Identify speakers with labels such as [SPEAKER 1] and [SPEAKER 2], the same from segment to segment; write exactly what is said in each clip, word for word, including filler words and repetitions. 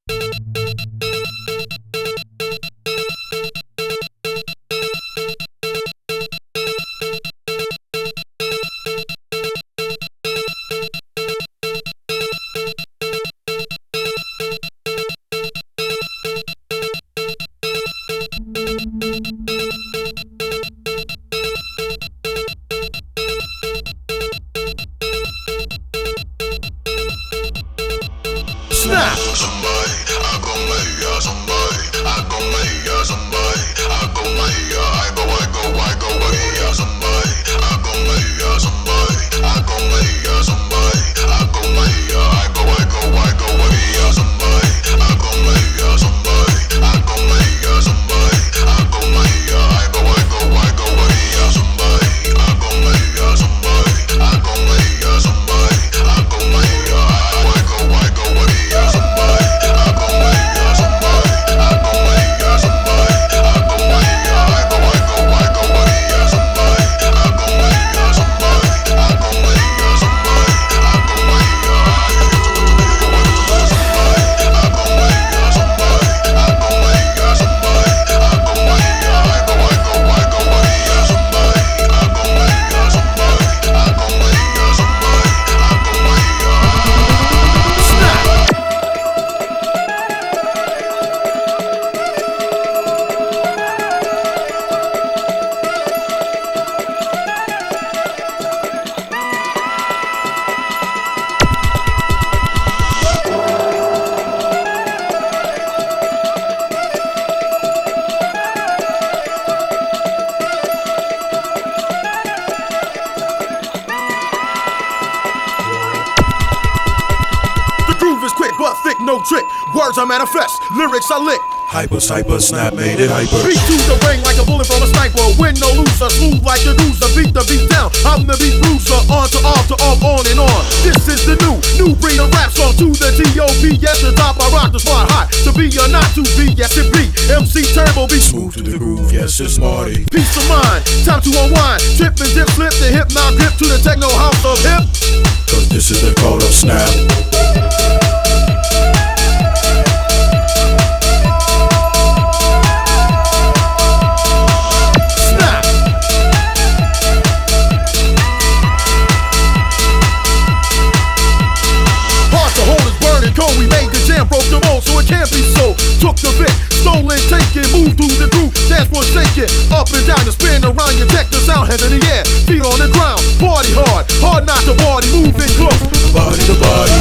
[SPEAKER 1] Snap! But thick, no trick. Words I manifest, lyrics I lick.
[SPEAKER 2] Hyper, hyper, snap made it hyper.
[SPEAKER 1] Beat to the ring like a bullet from a sniper. Win no loser, smooth like a loser. Beat the beat down, I'm the beat bruiser. On to off to off, on and on. This is the new, new breed of rap song. To the T O P, yes, the top I rock the spot hot. To be or not to be, yes it be. M C Turbo be
[SPEAKER 2] smooth to the groove, yes it's Marty.
[SPEAKER 1] Peace of mind, time to unwind. Trip and dip, flip the hip, now grip to the techno house of hip.
[SPEAKER 2] Cause this is the code of snap.
[SPEAKER 1] We made the jam, broke the mold, so it can't be so. Took the bit, stole it, take it, move through the groove, dance for shake it, up and down and spin around. You check the sound, hands in the air, feet on the ground, party hard, hard not to party, moving close,
[SPEAKER 2] body to body.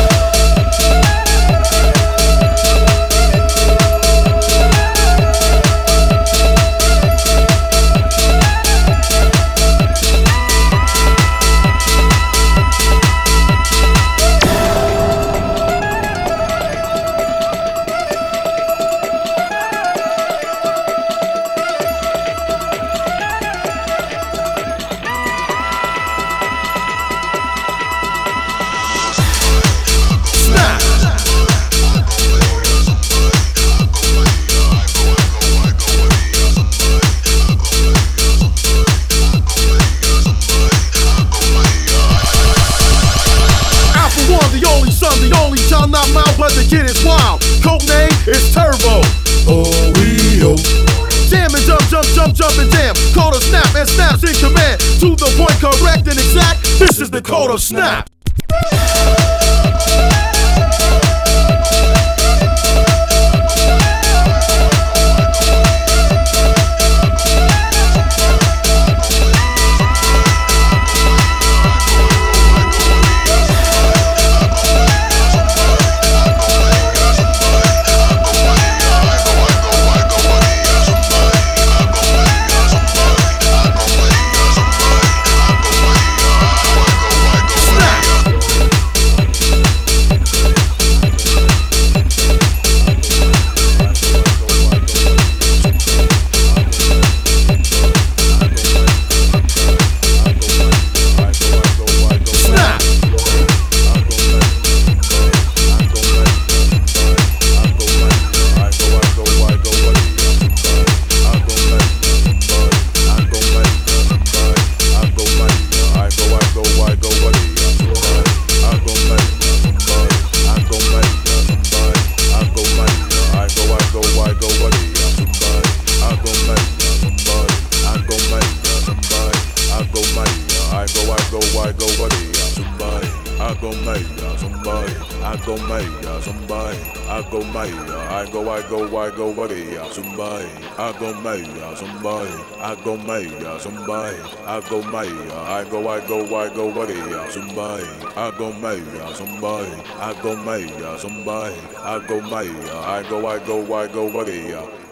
[SPEAKER 1] Not mild, but the kid is wild. Code name is Turbo.
[SPEAKER 2] Oh, we oh.
[SPEAKER 1] Jam and jump, jump, jump, jump and jam. Code of snap and snaps in command. To the point, correct and exact. This is the code of snap.
[SPEAKER 2] go, I go, Maria, somebody. I go, Maria, somebody. I go, Maria, somebody. I go, Maria. I go, I go, I go, Maria, somebody. I go, Maria, somebody. I go, Maria, somebody. I go, Maria. I go, I go, I go, Maria, somebody. I go, Maria, somebody. I go, Maria, somebody. I go, Maria. I go, I go, I go, Maria.